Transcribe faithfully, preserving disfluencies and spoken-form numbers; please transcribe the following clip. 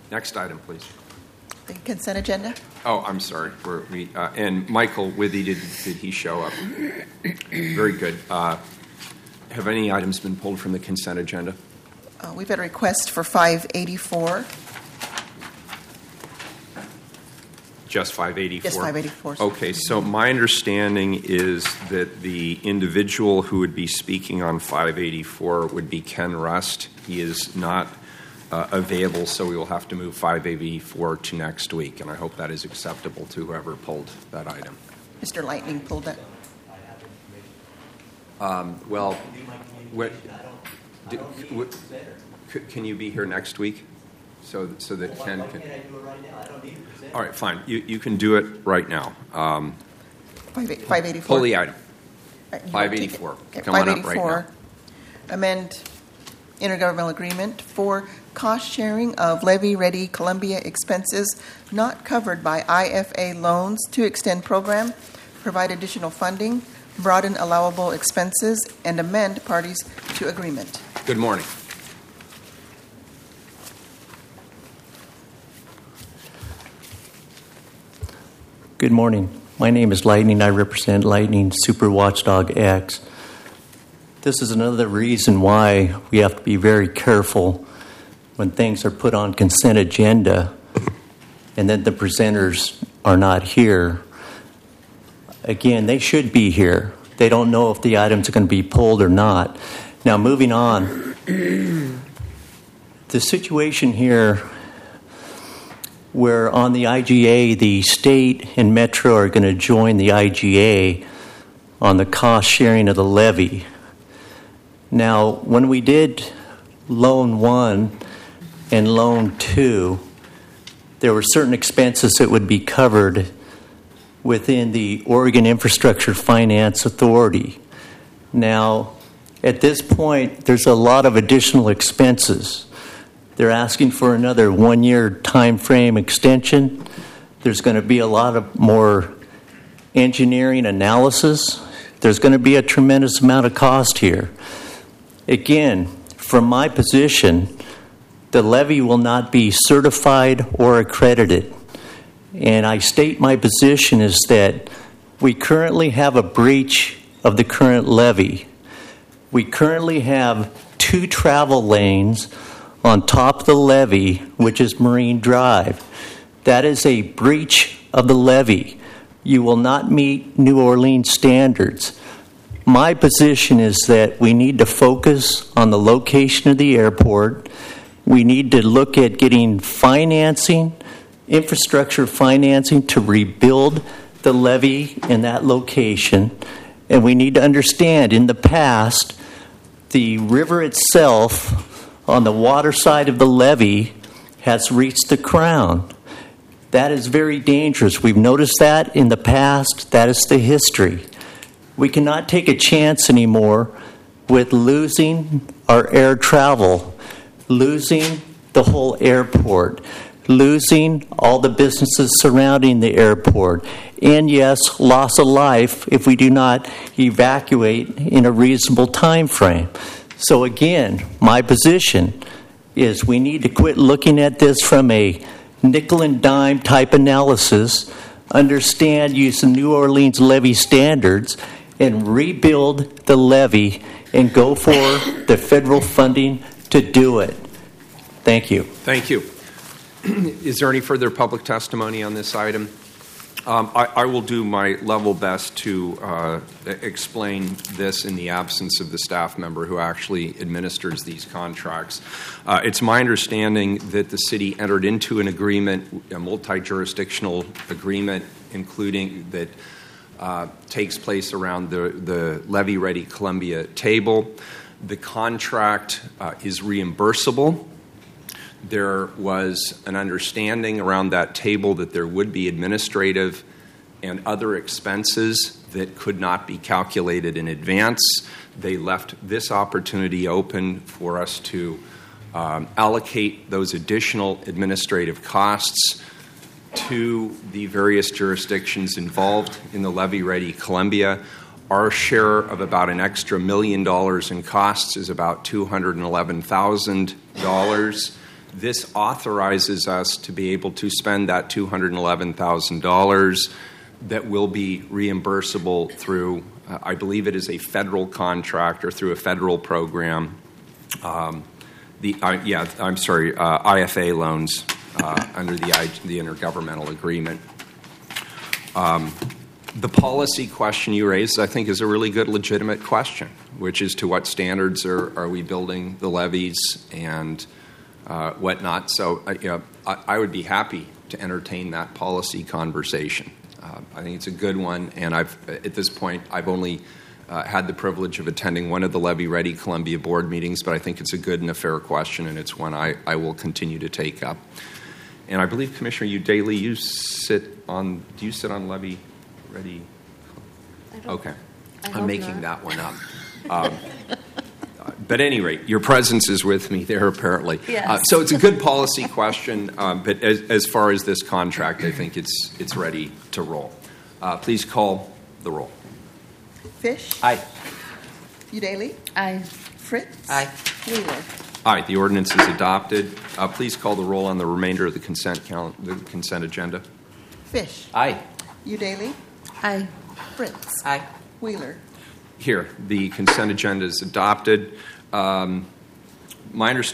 Next item, please. The consent agenda. Oh, I'm sorry. We're, we uh, and Michael Withy, did did he show up? Very good. Uh, have any items been pulled from the consent agenda? Uh, we've had a request for five eighty-four. Just five eighty-four? Just five eighty-four. Okay, so my understanding is that the individual who would be speaking on five eighty-four would be Ken Rust. He is not uh, available, so we will have to move five eighty-four to next week, and I hope that is acceptable to whoever pulled that item. Mister Lightning pulled that. Um, well, what, do, what, can you be here next week? So, so that well, Ken can. I do it right now? I don't need to present. All right, fine. You you can do it right now. Um, five eighty-four. Pull the item. Right, five eighty-four. Okay, Come on up right now. Amend intergovernmental agreement for cost sharing of levy-ready Columbia expenses not covered by I F A loans to extend program, provide additional funding, broaden allowable expenses, and amend parties to agreement. Good morning. Good morning. My name is Lightning. I represent Lightning Super Watchdog X. This is another reason why we have to be very careful when things are put on consent agenda and then the presenters are not here. Again, they should be here. They don't know if the items are going to be pulled or not. Now, moving on. The situation here where on the I G A, the state and Metro are going to join the I G A on the cost sharing of the levy. Now, when we did Loan one and Loan two, there were certain expenses that would be covered within the Oregon Infrastructure Finance Authority. Now, at this point, there's a lot of additional expenses. They're asking for another one-year time frame extension. There's going to be a lot of more engineering analysis. There's going to be a tremendous amount of cost here. Again, from my position, the levy will not be certified or accredited. And I state my position is that we currently have a breach of the current levy. We currently have two travel lanes on top of the levy, which is Marine Drive. That is a breach of the levy. You will not meet New Orleans standards. My position is that we need to focus on the location of the airport. We need to look at getting financing, infrastructure financing to rebuild the levee in that location. And we need to understand, in the past, the river itself on the water side of the levee has reached the crown. That is very dangerous. We've noticed that in the past. That is the history. We cannot take a chance anymore with losing our air travel, losing the whole airport, losing all the businesses surrounding the airport, and yes, loss of life if we do not evacuate in a reasonable time frame. So again, my position is we need to quit looking at this from a nickel and dime type analysis, understand, use the New Orleans levy standards, and rebuild the levy and go for the federal funding to do it. Thank you. Thank you. Is there any further public testimony on this item? Um, I, I will do my level best to uh, explain this in the absence of the staff member who actually administers these contracts. Uh, it's my understanding that the city entered into an agreement, a multi-jurisdictional agreement, including that uh, takes place around the, the levy-ready Columbia table. The contract uh, is reimbursable. There was an understanding around that table that there would be administrative and other expenses that could not be calculated in advance. They left this opportunity open for us to um, allocate those additional administrative costs to the various jurisdictions involved in the levy-ready Columbia. Our share of about an extra million dollars in costs is about two hundred eleven thousand dollars. This authorizes us to be able to spend that two hundred eleven thousand dollars that will be reimbursable through, uh, I believe it is a federal contract or through a federal program. Um, the uh, yeah, I'm sorry, uh, I F A loans uh, under the I, the intergovernmental agreement. Um, the policy question you raised, I think, is a really good, legitimate question, which is to what standards are, are we building the levees and uh, whatnot. So, uh, you know, I, I would be happy to entertain that policy conversation. Uh, I think it's a good one, and I've at this point I've only uh, had the privilege of attending one of the Levy Ready Columbia board meetings, but I think it's a good and a fair question, and it's one I, I will continue to take up. And I believe, Commissioner Daly, you sit on. Do you sit on Levy Ready? I don't, Okay, I I'm hope making not. that one up. Um, But at any rate, your presence is with me there, apparently. Yes. Uh, so it's a good policy question, um, but as, as far as this contract, I think it's it's ready to roll. Uh, please call the roll. Fish. Aye. Udaly. Aye. Fritz. Aye. Wheeler. Aye. The ordinance is adopted. Uh, please call the roll on the remainder of the consent cal- the consent agenda. Fish. Aye. Udaly. Aye. Fritz. Aye. Wheeler. Here, the consent agenda is adopted. Um, my understanding.